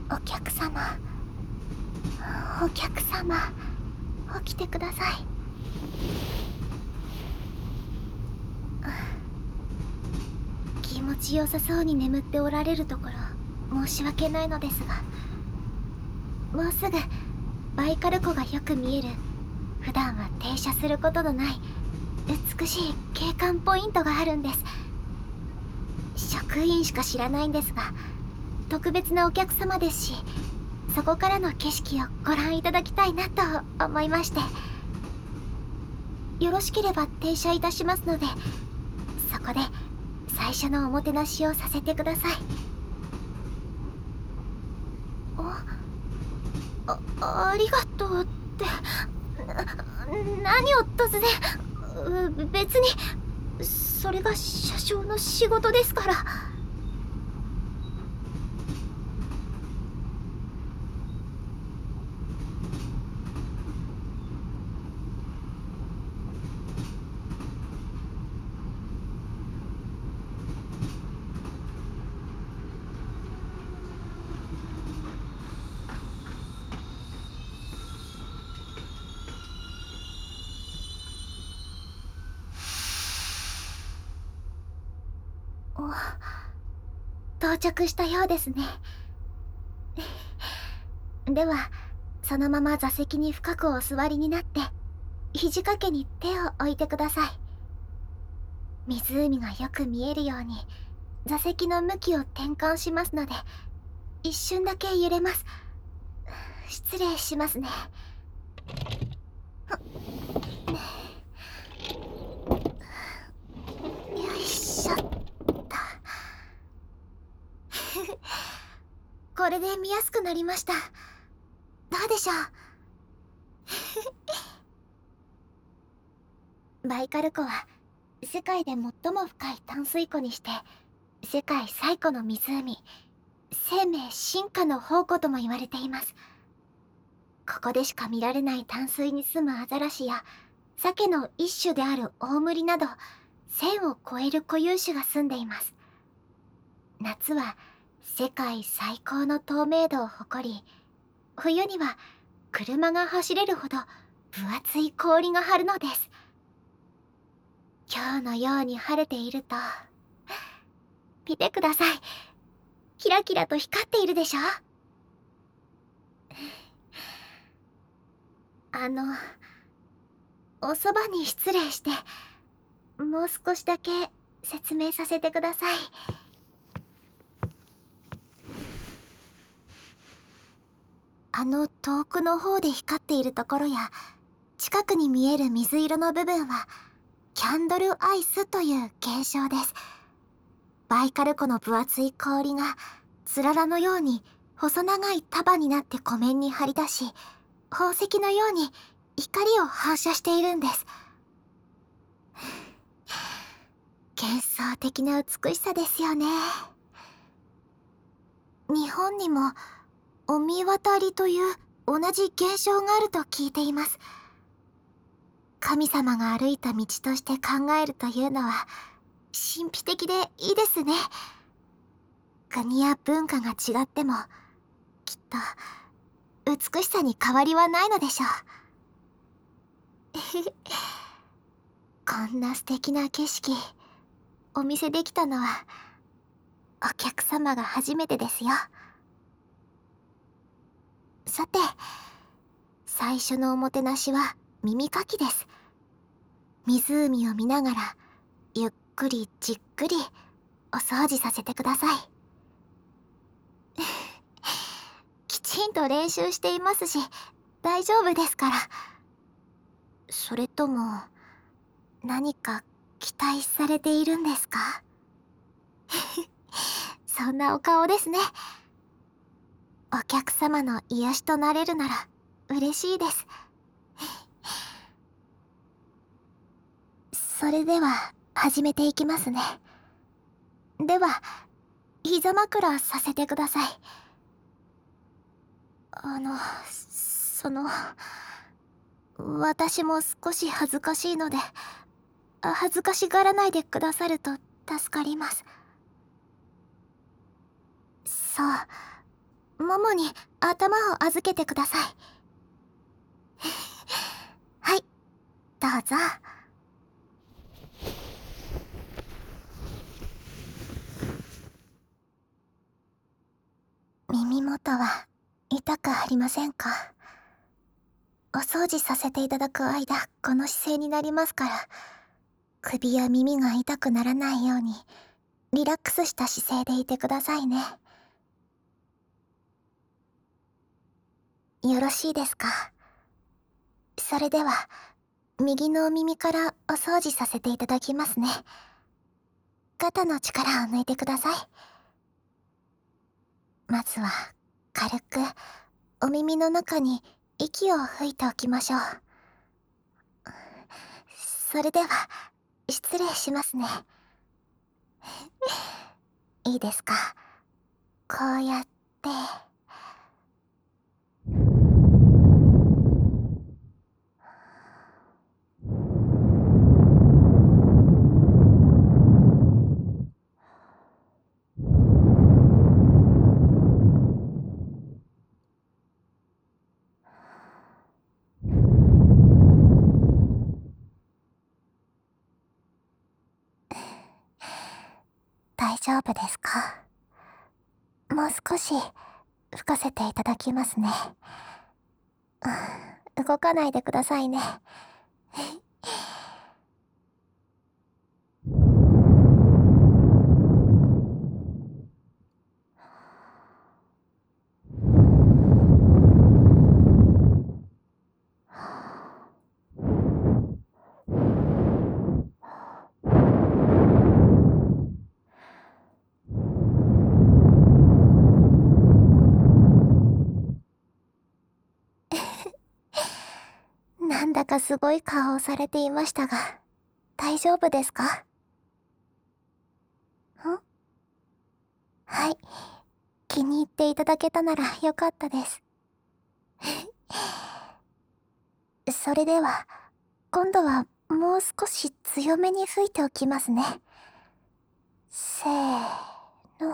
お客様、お客様、起きてください。気持ちよさそうに眠っておられるところ申し訳ないのですが、もうすぐバイカル湖がよく見える、普段は停車することのない美しい景観ポイントがあるんです。職員しか知らないんですが、特別なお客様ですし、そこからの景色をご覧いただきたいなと思いまして。よろしければ停車いたしますので、そこで最初のおもてなしをさせてください。ありがとうって、何を突然。別にそれが車掌の仕事ですから。到着したようですね。ではそのまま座席に深くお座りになって、肘掛けに手を置いてください。湖がよく見えるように座席の向きを転換しますので、一瞬だけ揺れます。失礼しますね。よいしょっと。これで見やすくなりました。どうでしょう。バイカル湖は世界で最も深い淡水湖にして、世界最古の湖、生命進化の宝庫とも言われています。ここでしか見られない淡水に住むアザラシや鮭の一種であるオオムリなど、1000を超える固有種が住んでいます。夏は世界最高の透明度を誇り、冬には車が走れるほど分厚い氷が張るのです。今日のように晴れていると、見てください。キラキラと光っているでしょ。おそばに失礼して、もう少しだけ説明させてください。遠くの方で光っているところや近くに見える水色の部分はキャンドルアイスという現象です。バイカル湖の分厚い氷がつららのように細長い束になって湖面に張り出し、宝石のように光を反射しているんです。幻想的な美しさですよね。日本にも御神渡りという同じ現象があると聞いています。神様が歩いた道として考えるというのは神秘的でいいですね。国や文化が違ってもきっと美しさに変わりはないのでしょう。こんな素敵な景色お見せできたのはお客様が初めてですよ。さて、最初のおもてなしは耳かきです。湖を見ながらゆっくりじっくりお掃除させてください。きちんと練習していますし大丈夫ですから。それとも何か期待されているんですか？そんなお顔ですね。お客様の癒しとなれるなら嬉しいです。それでは始めていきますね。では膝枕させてください。その私も少し恥ずかしいので、恥ずかしがらないでくださると助かります。そう、 ももに頭を預けてください。はい、どうぞ。耳元は痛くありませんか？お掃除させていただく間、この姿勢になりますから、首や耳が痛くならないように、リラックスした姿勢でいてくださいね。よろしいですか？それでは、右のお耳からお掃除させていただきますね。肩の力を抜いてください。まずは、軽く、お耳の中に息を吹いておきましょう。それでは、失礼しますね。いいですか？こうやって、大丈夫ですか？もう少し、吹かせていただきますね。動かないでくださいね。なんだかすごい顔をされていましたが、大丈夫ですか？はい。気に入っていただけたならよかったです。それでは、今度はもう少し強めに吹いておきますね。せーの。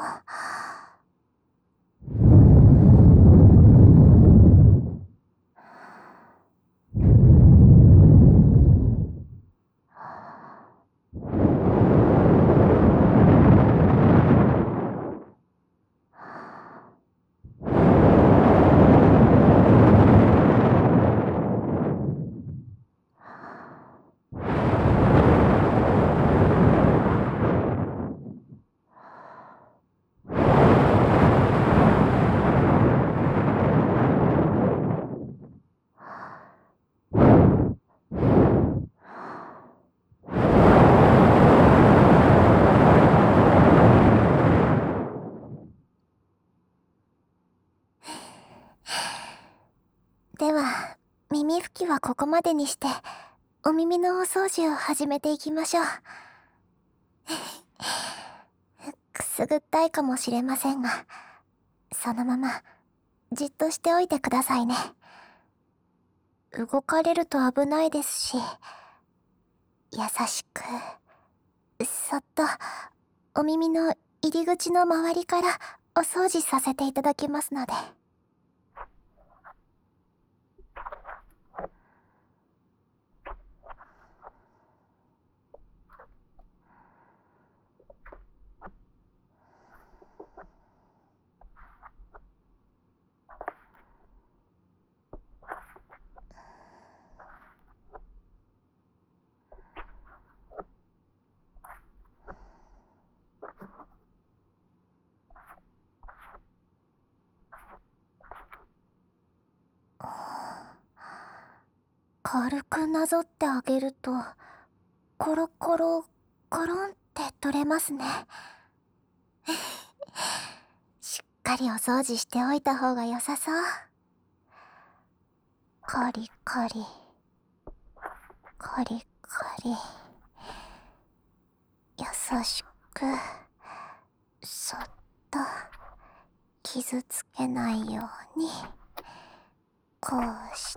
では、耳拭きはここまでにして、お耳のお掃除を始めていきましょう。くすぐったいかもしれませんが、そのまま、じっとしておいてくださいね。動かれると危ないですし、優しく、そっと、お耳の入り口の周りからお掃除させていただきますので。軽くなぞってあげると、コロコロ、コロンって取れますね。しっかりお掃除しておいた方が良さそう。カリカリ、カリカリ。優しく、そっと、傷つけないように、こうして、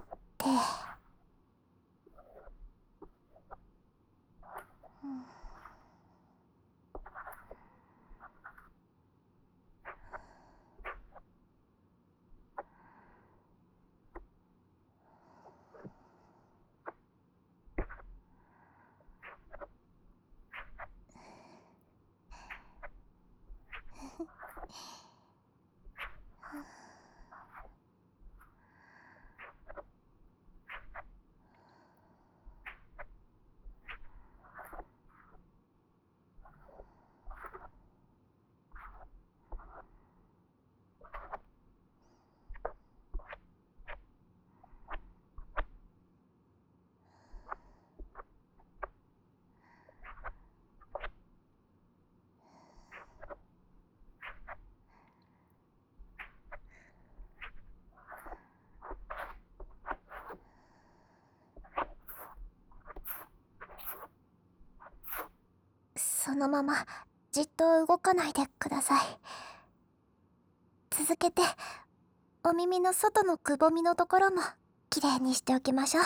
のままじっと動かないでください。続けてお耳の外のくぼみのところもきれいにしておきましょう。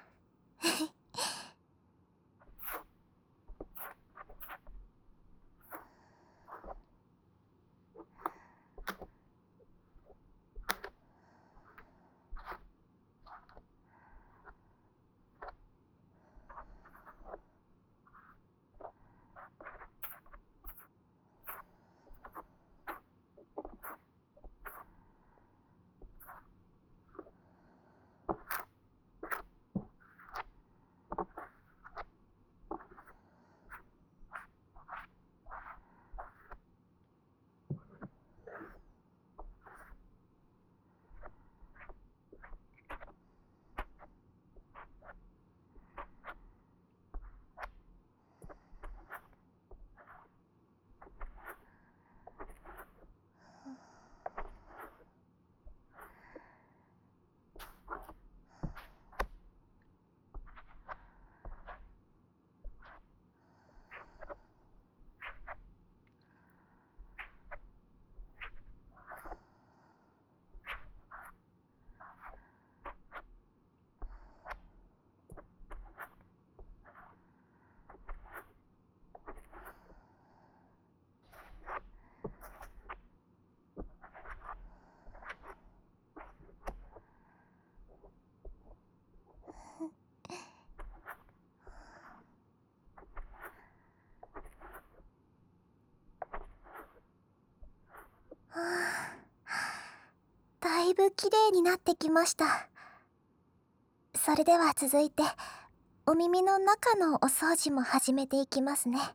だいぶきれいになってきました。それでは続いてお耳の中のお掃除も始めていきますね。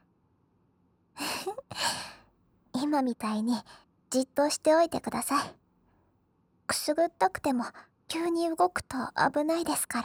今みたいにじっとしておいてください。くすぐったくても急に動くと危ないですから。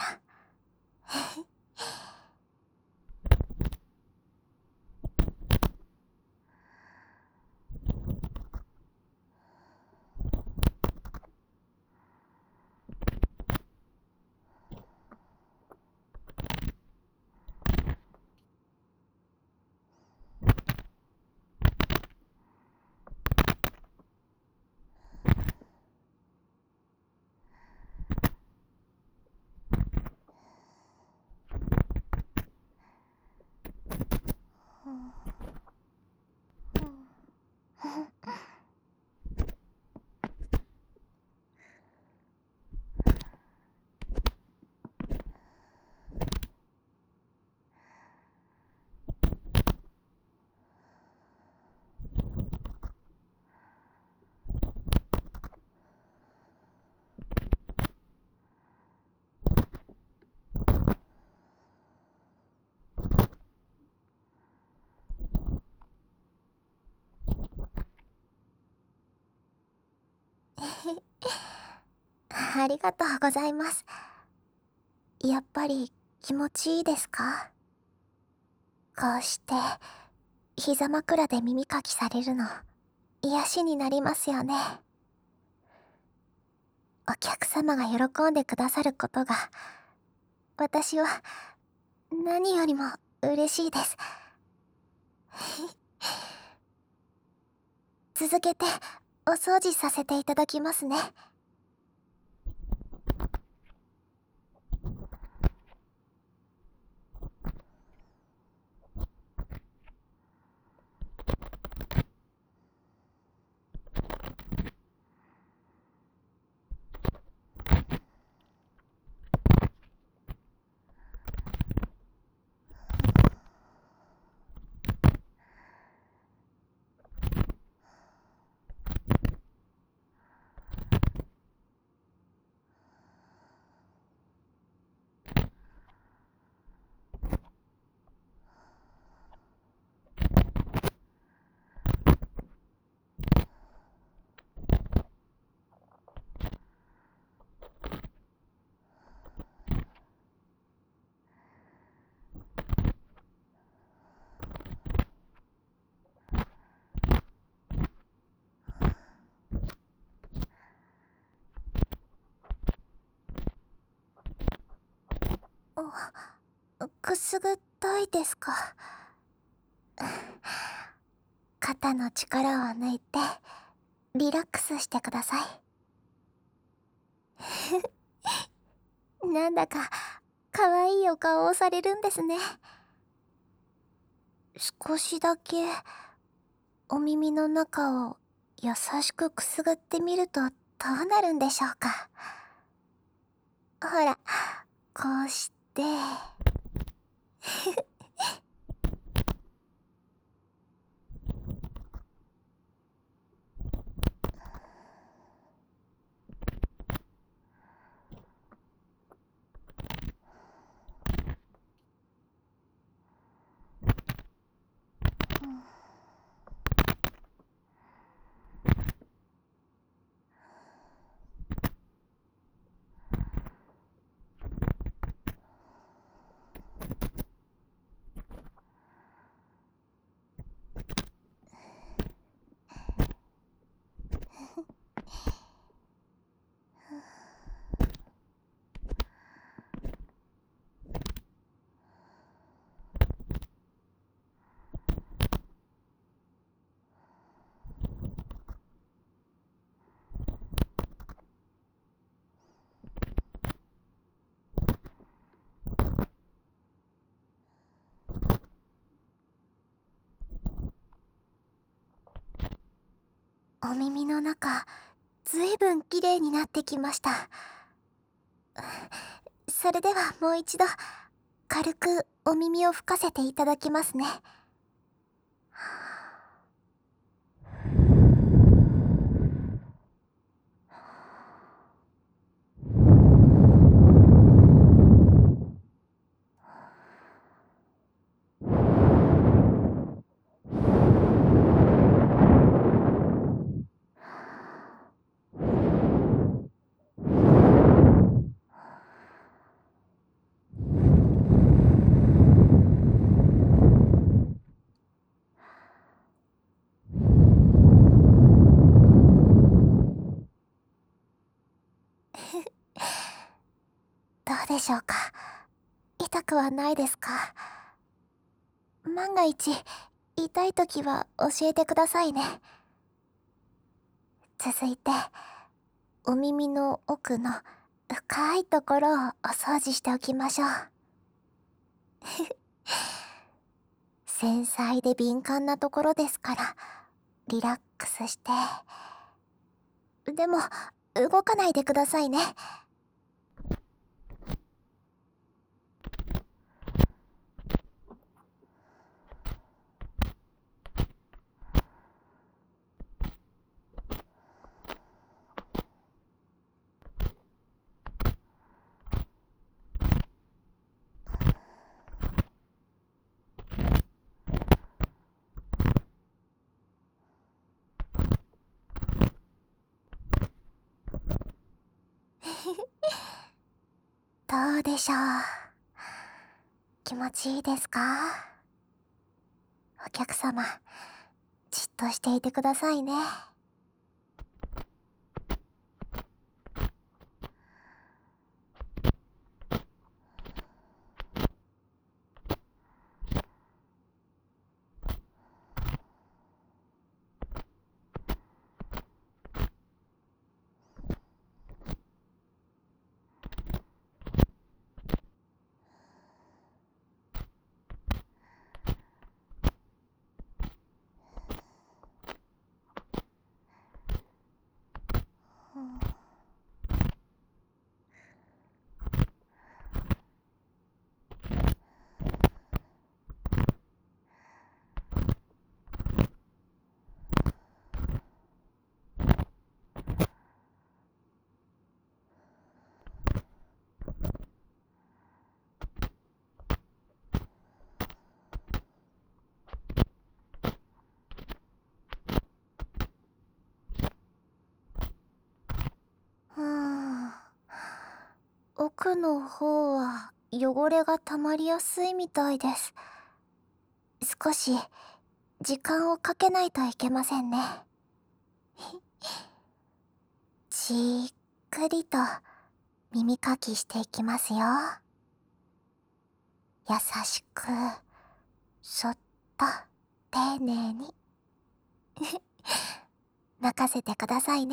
ありがとうございます。やっぱり気持ちいいですか？こうして膝枕で耳かきされるの癒しになりますよね。お客様が喜んでくださることが私は何よりも嬉しいです。続けてお掃除させていただきますね。くすぐったいですか？ 肩の力を抜いてリラックスしてください。なんだか可愛いお顔をされるんですね。少しだけお耳の中を優しくくすぐってみるとどうなるんでしょうか。ほら、こうしてお耳の中、ずいぶん綺麗になってきました。それではもう一度、軽くお耳を吹かせていただきますね。どうでしょうか。痛くはないですか？万が一、痛い時は教えてくださいね。続いて、お耳の奥の深いところをお掃除しておきましょう。繊細で敏感なところですから、リラックスして。でも、動かないでくださいね。どうでしょう。気持ちいいですか？お客様、じっとしていてくださいね。奥の方は汚れが溜まりやすいみたいです。少し時間をかけないといけませんね。じっくりと耳かきしていきますよ。優しく、そっと、丁寧に。 任せてくださいね。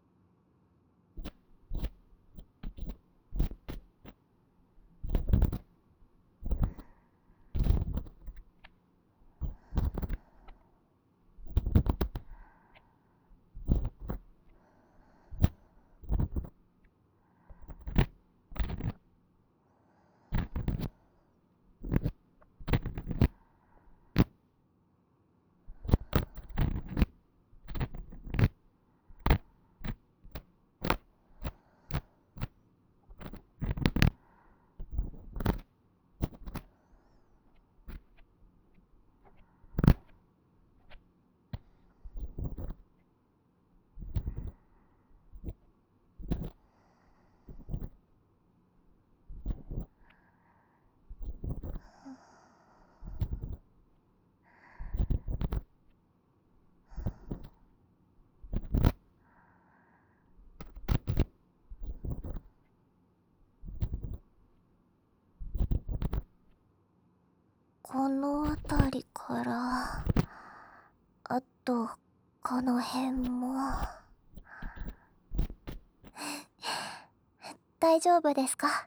この辺りから、あと、この辺も。大丈夫ですか？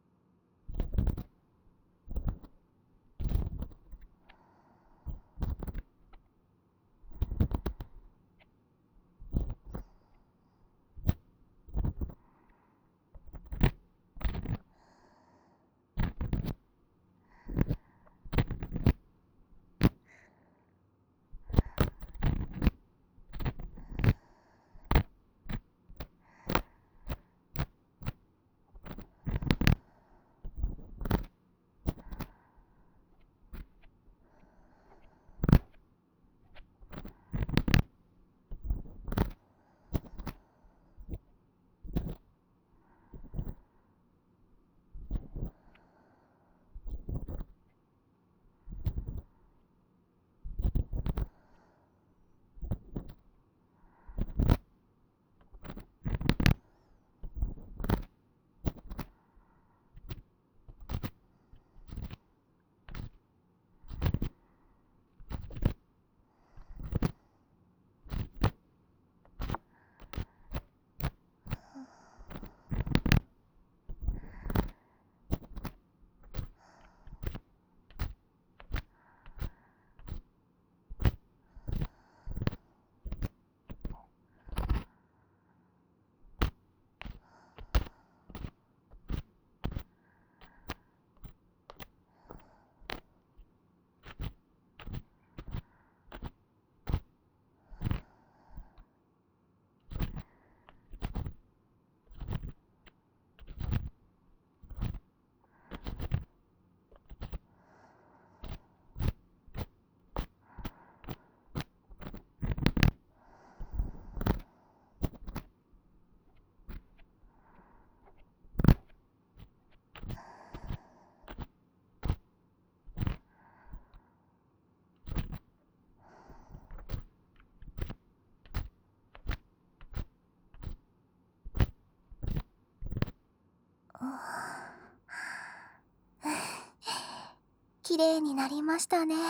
綺麗になりましたね。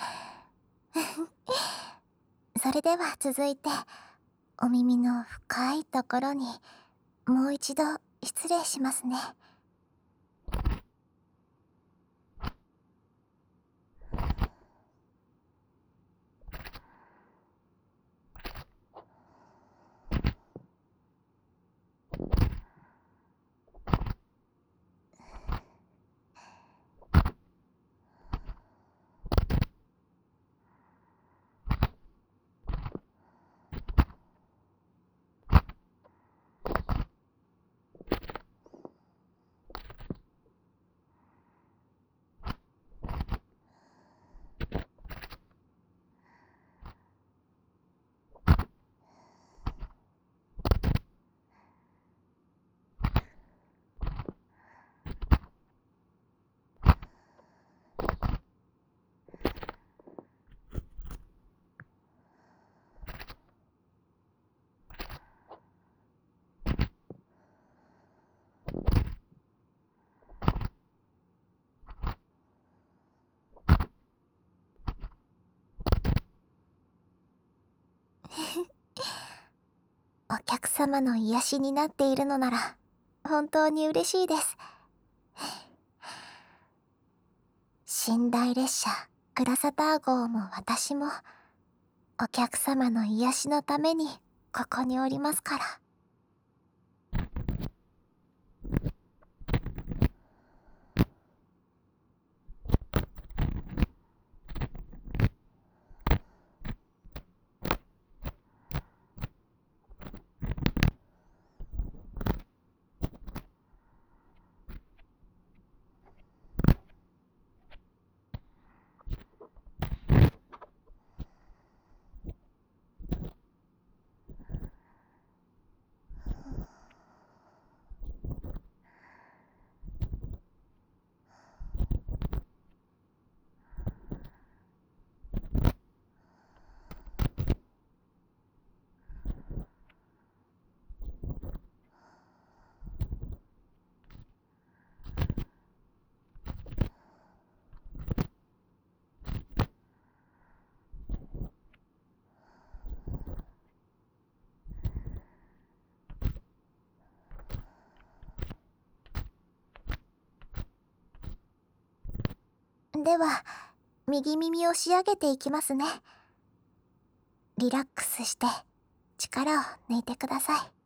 それでは続いて、お耳の深いところに、もう一度失礼しますね。 お客様の癒しになっているのなら本当に嬉しいです。寝台列車クラサター号も私もお客様の癒しのためにここにおりますから。では、右耳を仕上げていきますね。リラックスして力を抜いてください。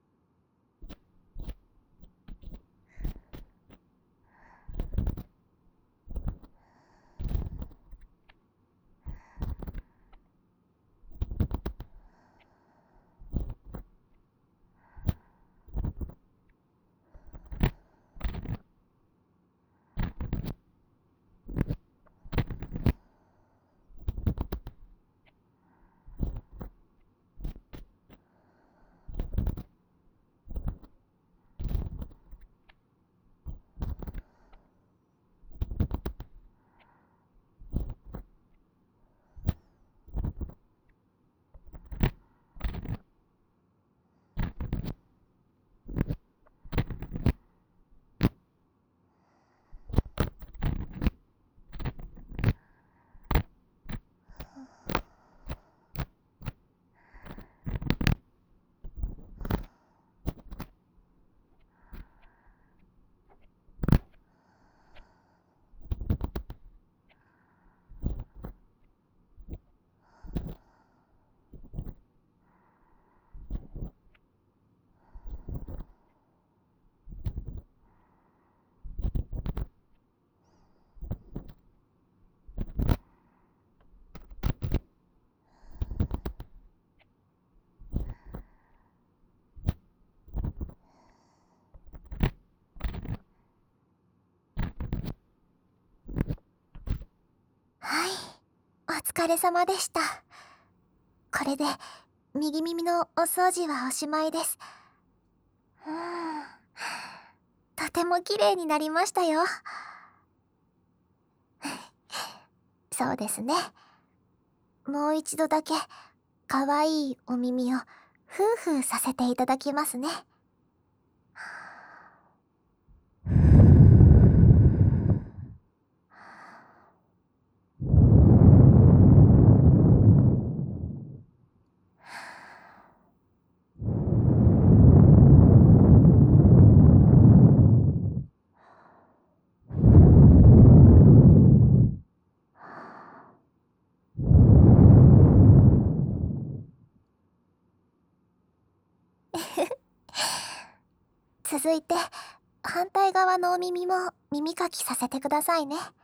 はい、お疲れ様でした。これで右耳のお掃除はおしまいです。とても綺麗になりましたよ。そうですね。もう一度だけかわいいお耳をフーフーさせていただきますね。続いて反対側のお耳も耳かきさせてくださいね。